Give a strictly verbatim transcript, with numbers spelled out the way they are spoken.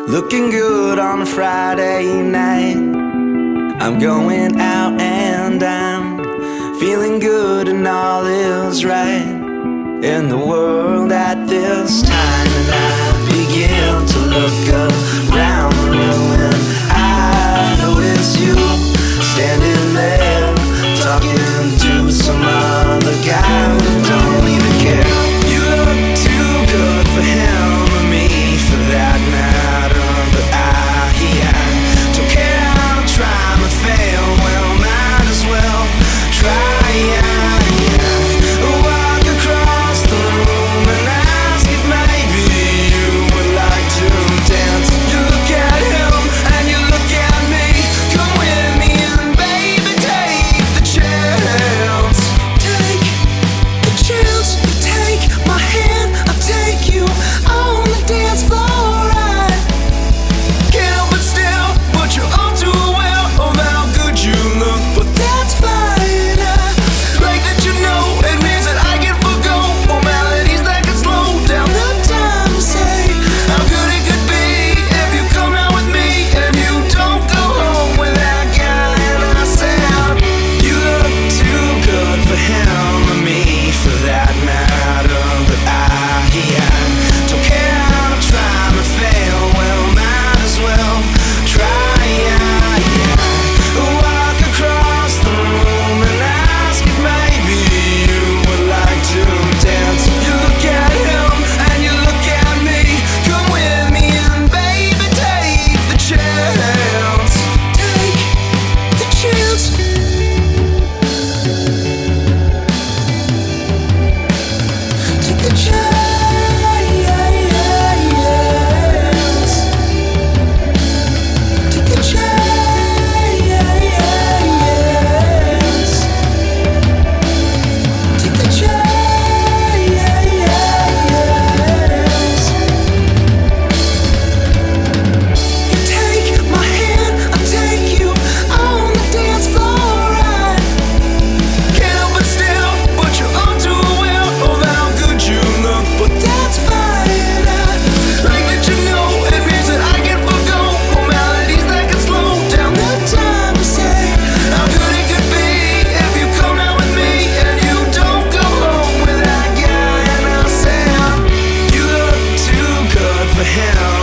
Looking good on a Friday night. I'm going out and I'm feeling good and all is right in the world at this time. And I begin to look around the room and I notice you standing there talking to some other guy who don't even care. You look too good for him or me for that matter, but I, I don't care how I try and fail. Well, might as well try, yeah, yeah. Walk across the room and ask if maybe you would like to dance. You look at him and you look at me. Come with me and baby, take the chance. Take the chance. Take my hand, I'll take you on the dance floor. I can't help but still put you all too well of how good you look, but that's fine. I like that you know it means that I can forgo more melodies that can slow down the time. Say how good it could be if you come out with me and you don't go home with that guy. And I said you look too good for him or me for that matter, but I, I don't care how I try and fail. Well, might as well try, yeah, yeah. Walk across the room and ask if maybe you would like to dance. You look at him and you look at me. Come with me and baby, take the chance. Take the chance. Take the chance. Take the chance. Take the chance. You take my hand, I'll take you on the dance floor. I can't help but still put you on too well of how good you look, but that's fine. I like that you know it means that I can forgo more melodies that can slow down the time. Say how good it could be if you come out with me and you don't go home with that guy. And I said you look too good for him